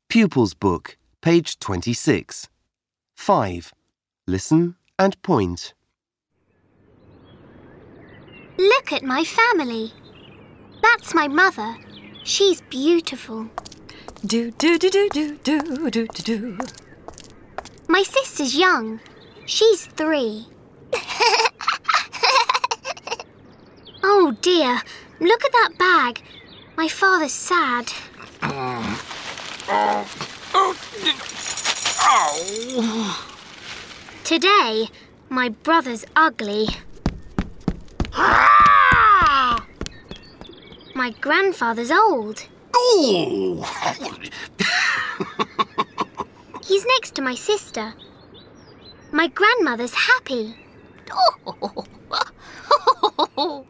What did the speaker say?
Pupils Book, page 26. 5. Listen and point. Look at my family. That's my mother. She's beautiful. Do do do do do do do do do. My sister's young. She's 3. Oh dear, look at that bag. My father's sad. Today, my brother's ugly. My grandfather's old. He's next to my sister. My grandmother's happy.